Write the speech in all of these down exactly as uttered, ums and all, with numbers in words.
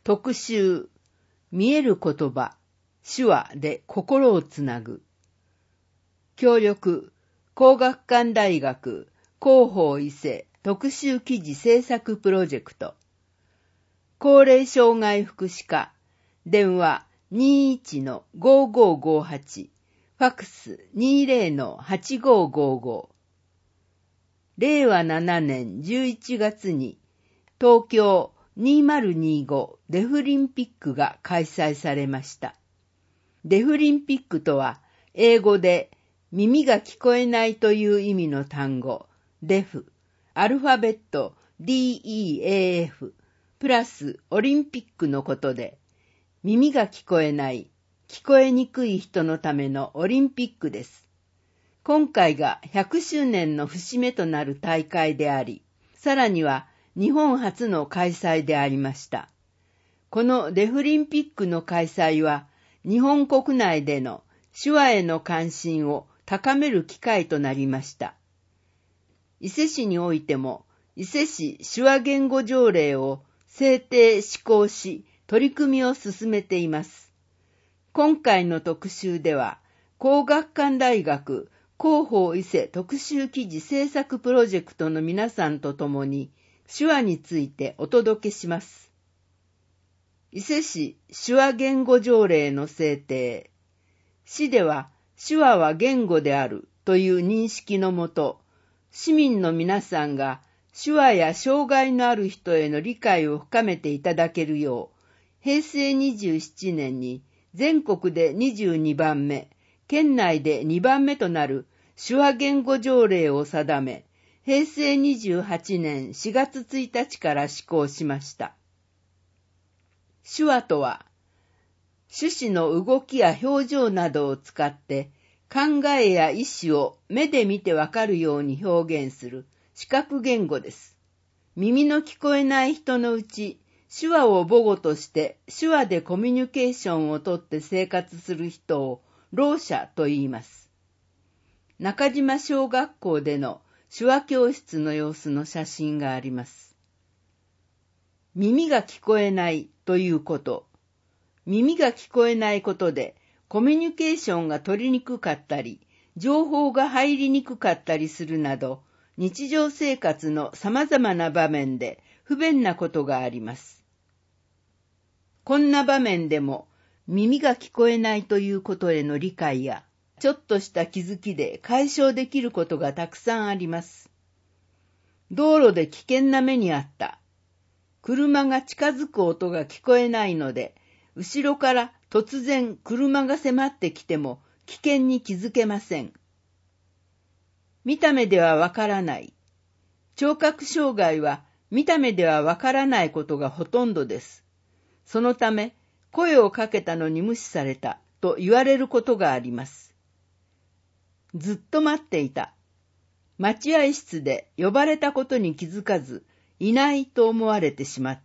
特集、見える言葉、手話で心をつなぐ。協力、皇學館大学広報伊勢特集記事制作プロジェクト。高齢障害福祉課、電話 にじゅういちのごーごーごーはち、ファックス にじゅうのはちごーごーごー。れいわななねんじゅういちがつに東京にせんにじゅうごデフリンピックが開催されました。デフリンピックとは英語で耳が聞こえないという意味の単語、デフ、アルファベット ディーイーエーエフ プラスオリンピックのことで、耳が聞こえない、聞こえにくい人のためのオリンピックです。今回がひゃくしゅうねんの節目となる大会であり、さらには日本初の開催でありました。このデフリンピックの開催は、日本国内での手話への関心を高める機会となりました。伊勢市においても、伊勢市手話言語条例を制定施行し、取り組みを進めています。今回の特集では、皇學館大学広報伊勢特集記事制作プロジェクトの皆さんと共に、手話についてお届けします。伊勢市手話言語条例の制定。市では手話は言語であるという認識のもと、市民の皆さんが手話や障害のある人への理解を深めていただけるよう、へいせいにじゅうななねんに全国でにじゅうにばんめ、県内でにばんめとなる手話言語条例を定め、へいせいにじゅうはちねんしがつついたちから施行しました。手話とは、手指の動きや表情などを使って考えや意思を目で見てわかるように表現する視覚言語です。耳の聞こえない人のうち、手話を母語として手話でコミュニケーションをとって生活する人をろう者と言います。中島小学校での手話教室の様子の写真があります。耳が聞こえないということ。耳が聞こえないことでコミュニケーションが取りにくかったり、情報が入りにくかったりするなど、日常生活の様々な場面で不便なことがあります。こんな場面でも耳が聞こえないということへの理解や、ちょっとした気づきで解消できることがたくさんあります。道路で危険な目にあった。車が近づく音が聞こえないので、後ろから突然車が迫ってきても危険に気づけません。見た目ではわからない。聴覚障害は見た目ではわからないことがほとんどです。そのため、声をかけたのに無視されたと言われることがあります。ずっと待っていた。待合室で呼ばれたことに気づかず、いないと思われてしまった。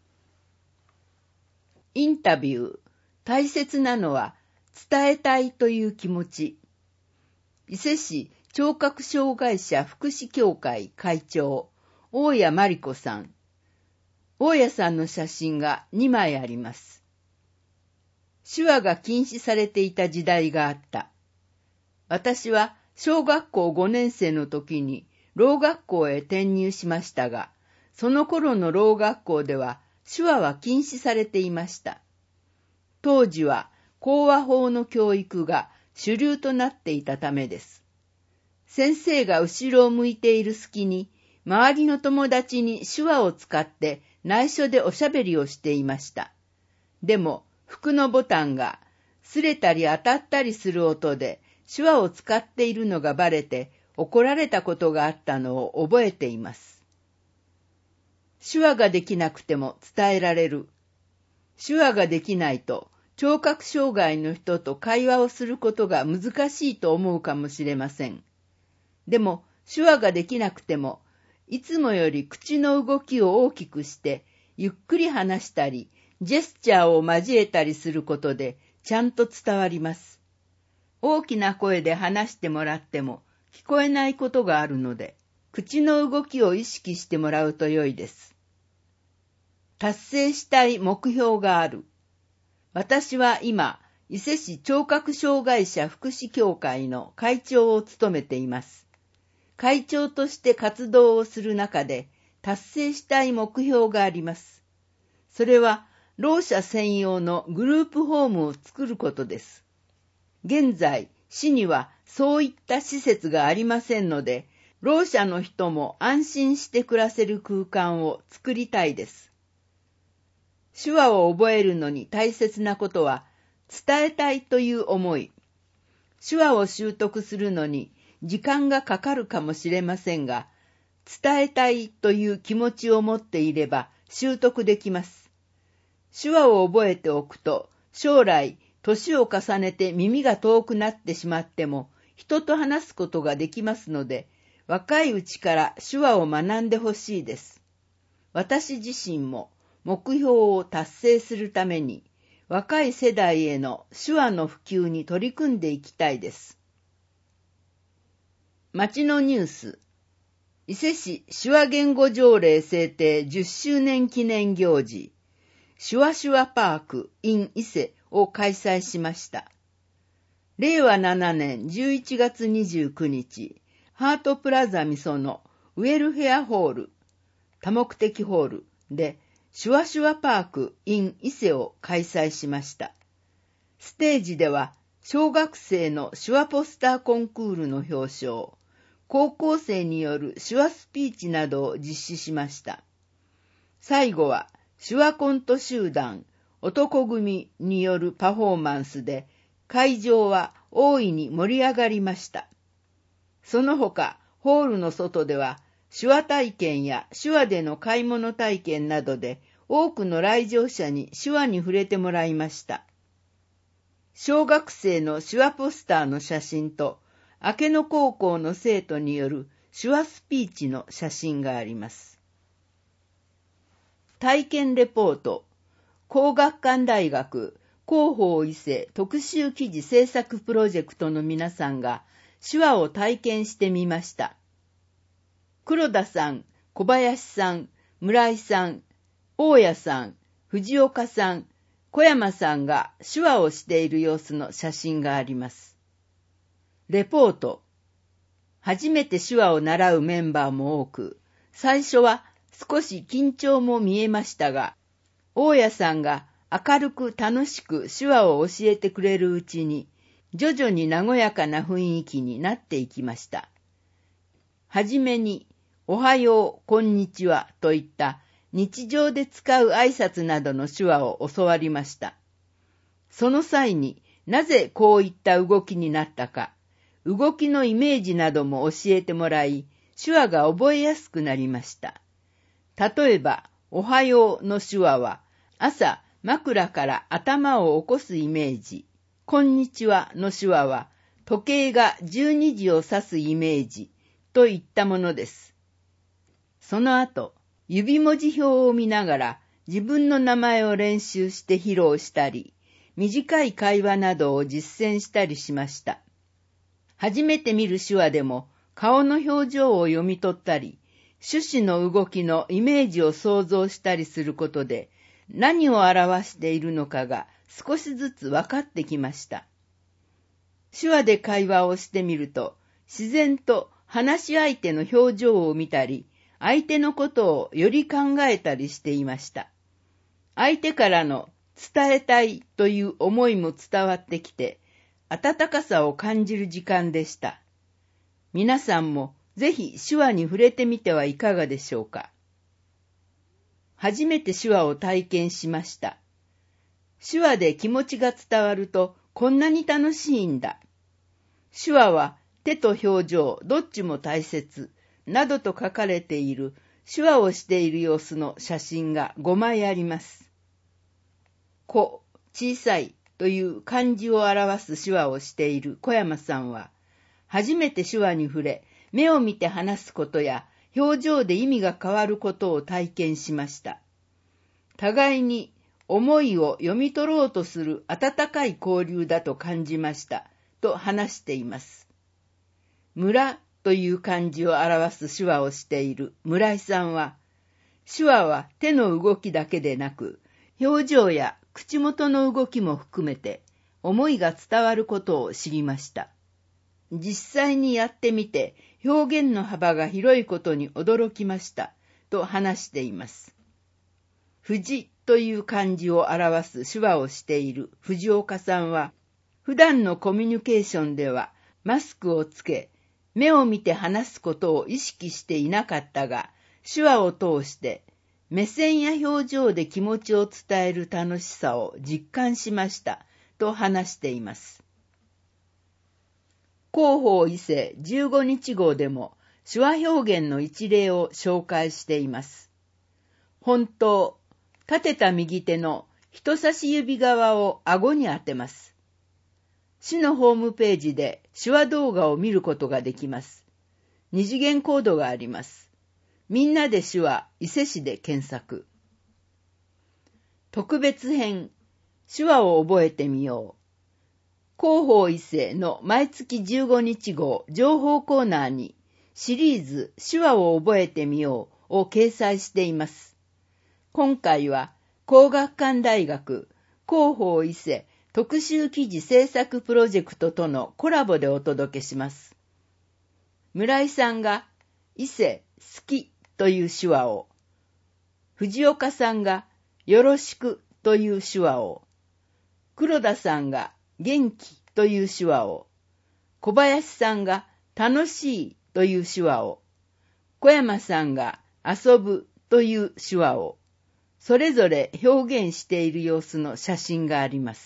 インタビュー。大切なのは伝えたいという気持ち。伊勢市聴覚障害者福祉協会会長、大谷真理子さん。大谷さんの写真がにまいあります。手話が禁止されていた時代があった。私は小学校ごねんせいの時にろう学校へ転入しましたが、その頃のろう学校では手話は禁止されていました。当時は口話法の教育が主流となっていたためです。先生が後ろを向いている隙に、周りの友達に手話を使って内緒でおしゃべりをしていました。でも、服のボタンが擦れたり当たったりする音で手話を使っているのがバレて怒られたことがあったのを覚えています。手話ができなくても伝えられる。手話ができないと聴覚障害の人と会話をすることが難しいと思うかもしれません。でも手話ができなくても、いつもより口の動きを大きくしてゆっくり話したり、ジェスチャーを交えたりすることでちゃんと伝わります。大きな声で話してもらっても聞こえないことがあるので、口の動きを意識してもらうと良いです。 達成したい目標がある。私は今、伊勢市聴覚障害者福祉協会の会長を務めています。会長として活動をする中で達成したい目標があります。それは、ろう者専用のグループホームを作ることです。現在、市にはそういった施設がありませんので、ろう者の人も安心して暮らせる空間を作りたいです。手話を覚えるのに大切なことは、伝えたいという思い。手話を習得するのに時間がかかるかもしれませんが、伝えたいという気持ちを持っていれば習得できます。手話を覚えておくと、将来、年を重ねて耳が遠くなってしまっても、人と話すことができますので、若いうちから手話を学んでほしいです。私自身も目標を達成するために、若い世代への手話の普及に取り組んでいきたいです。町のニュース。伊勢市手話言語条例制定じゅっしゅうねん記念行事、手話手話パーク in 伊勢を開催しました。れいわななねんじゅういちがつにじゅうくにち、ハートプラザみそのウェルフェアホール、多目的ホールで手話手話パーク in 伊勢を開催しました。ステージでは小学生の手話ポスターコンクールの表彰、高校生による手話スピーチなどを実施しました。最後は手話コント集団男組によるパフォーマンスで会場は大いに盛り上がりました。その他、ホールの外では手話体験や手話での買い物体験などで多くの来場者に手話に触れてもらいました。小学生の手話ポスターの写真と明野高校の生徒による手話スピーチの写真があります。体験レポート、皇學館大学広報伊勢特集記事制作プロジェクトの皆さんが手話を体験してみました。黒田さん、小林さん、村井さん、大谷さん、藤岡さん、小山さんが手話をしている様子の写真があります。レポート。初めて手話を習うメンバーも多く、最初は少し緊張も見えましたが、大谷さんが明るく楽しく手話を教えてくれるうちに、徐々に和やかな雰囲気になっていきました。はじめに、おはよう、こんにちはといった日常で使う挨拶などの手話を教わりました。その際になぜこういった動きになったか、動きのイメージなども教えてもらい、手話が覚えやすくなりました。例えば、おはようの手話は、朝枕から頭を起こすイメージ、こんにちはの手話は、時計がじゅうにじを指すイメージといったものです。その後、指文字表を見ながら自分の名前を練習して披露したり、短い会話などを実践したりしました。初めて見る手話でも顔の表情を読み取ったり、手指の動きのイメージを想像したりすることで、何を表しているのかが少しずつ分かってきました。手話で会話をしてみると、自然と話し相手の表情を見たり、相手のことをより考えたりしていました。相手からの伝えたいという思いも伝わってきて、温かさを感じる時間でした。皆さんもぜひ手話に触れてみてはいかがでしょうか。初めて手話を体験しました。手話で気持ちが伝わるとこんなに楽しいんだ。手話は手と表情どっちも大切などと書かれている手話をしている様子の写真がごまいあります。子、小さいという漢字を表す手話をしている小山さんは、初めて手話に触れ、目を見て話すことや表情で意味が変わることを体験しました。互いに思いを読み取ろうとする温かい交流だと感じましたと話しています。村という漢字を表す手話をしている村井さんは、 手話は手の動きだけでなく、表情や口元の動きも含めて思いが伝わることを知りました。実際にやってみて表現の幅が広いことに驚きましたと話しています。藤という漢字を表す手話をしている藤岡さんは、普段のコミュニケーションではマスクをつけ、目を見て話すことを意識していなかったが、手話を通して目線や表情で気持ちを伝える楽しさを実感しましたと話しています。広報伊勢じゅうごにち号でも手話表現の一例を紹介しています。本当、立てた右手の人差し指側を顎に当てます。市のホームページで手話動画を見ることができます。二次元コードがあります。みんなで手話伊勢市で検索。特別編、手話を覚えてみよう。広報伊勢の毎月じゅうごにち号情報コーナーにシリーズ手話を覚えてみようを掲載しています。今回は皇學館大学広報伊勢特集記事制作プロジェクトとのコラボでお届けします。村井さんが伊勢好きという手話を、藤岡さんがよろしくという手話を、黒田さんが元気という手話を、小林さんが楽しいという手話を、小山さんが遊ぶという手話を、それぞれ表現している様子の写真があります。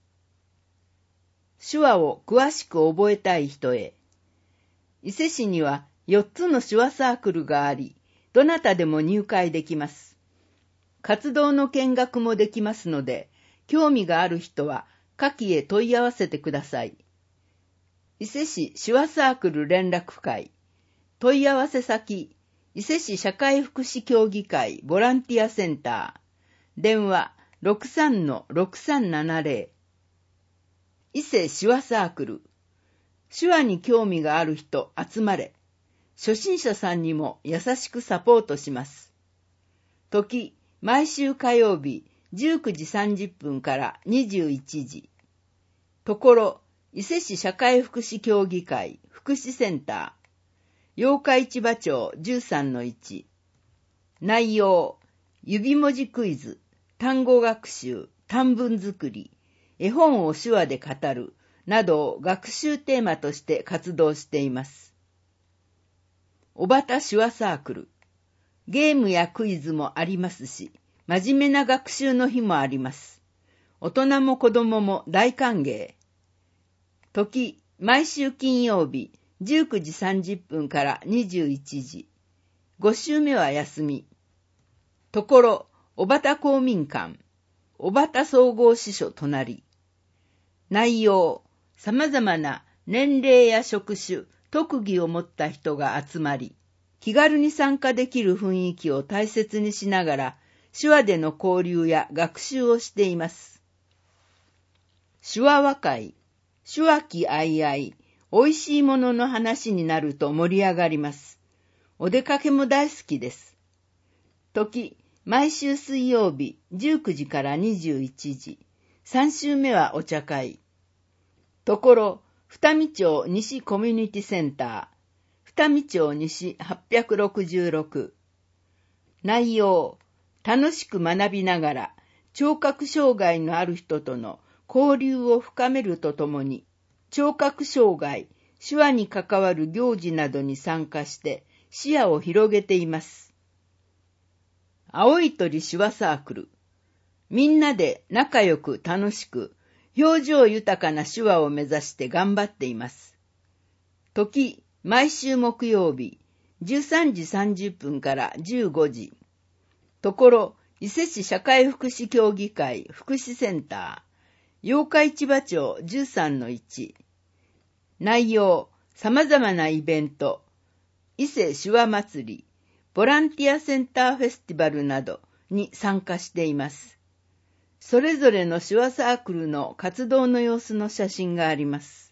手話を詳しく覚えたい人へ。伊勢市にはよっつの手話サークルがあり、どなたでも入会できます。活動の見学もできますので、興味がある人は下記へ問い合わせてください。伊勢市手話サークル連絡会、問い合わせ先、伊勢市社会福祉協議会ボランティアセンター、電話 ろくさんのろくさんななぜろ、伊勢手話サークル、手話に興味がある人集まれ、初心者さんにも優しくサポートします。時、毎週火曜日じゅうくじさんじゅっぷんからにじゅういちじ。ところ、伊勢市社会福祉協議会福祉センター、八日市場町 じゅうさんのいち。内容、指文字クイズ、単語学習、短文作り、絵本を手話で語る、などを学習テーマとして活動しています。おばた手話サークル、ゲームやクイズもありますし、真面目な学習の日もあります。大人も子供も大歓迎。時、毎週金曜日じゅうくじさんじゅっぷんからにじゅういちじ。ご週目は休み。ところ、おばた公民館、おばた総合支所隣。内容、様々な年齢や職種、特技を持った人が集まり、気軽に参加できる雰囲気を大切にしながら、手話での交流や学習をしています。手話和会、手話気あいあい、おいしいものの話になると盛り上がります。お出かけも大好きです。時、毎週水曜日じゅうくじからにじゅういちじ。さん週目はお茶会。ところ、二見町西コミュニティセンター、二見町西はっぴゃくろくじゅうろく。内容、楽しく学びながら、聴覚障害のある人との交流を深めるとともに、聴覚障害、手話に関わる行事などに参加して視野を広げています。青い鳥手話サークル、みんなで仲良く楽しく、表情豊かな手話を目指して頑張っています。時、毎週木曜日、じゅうさんじさんじゅっぷんからじゅうごじ。ところ、伊勢市社会福祉協議会福祉センター、八日市場町 じゅうさんのいち。内容、様々なイベント、伊勢手話祭り、ボランティアセンターフェスティバルなどに参加しています。それぞれの手話サークルの活動の様子の写真があります。